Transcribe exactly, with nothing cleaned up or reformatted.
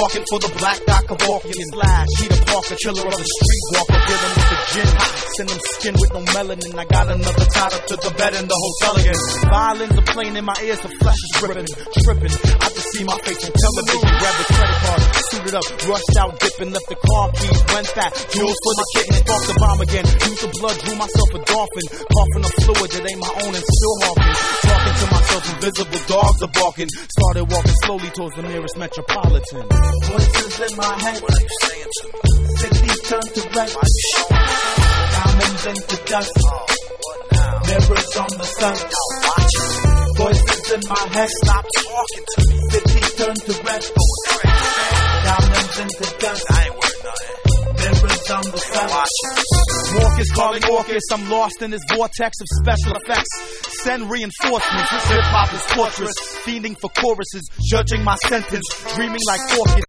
barking for the black Doc Kevorkian. Slash, Cheetah Parker, killer of the streetwalker. Get him with the gin, send him skin with no melanin. I got another tied up to the bed in the hotel again. Violins are playing in my ears, the flesh is ripping, tripping. I just see my face on television, grab the credit card, suited up, rushed out, dipping, left the car keys, went back, jewels for the kitten, sparked the bomb again. Used the blood, drew myself a dolphin, coughing a fluid that ain't my own and still hawking. Talking to myself, invisible dogs are barking. Started walking slowly towards the nearest metropolitan. Voices in my head, What are you saying to me? cities turn to red. Why you showing me? Diamonds into dust, Oh, what now? mirrors on the sun. Yo, watch it. Voices in my head, Stop talking to me. cities turn to red. Going crazy, man. Diamonds into dust, I ain't worth nothing. mirrors on the sun. Watch it. Marcus calling Marcus, I'm lost in this vortex of special effects. Send reinforcements, hip hop is torturous. Fiending for choruses, judging my sentence, dreaming like orchids.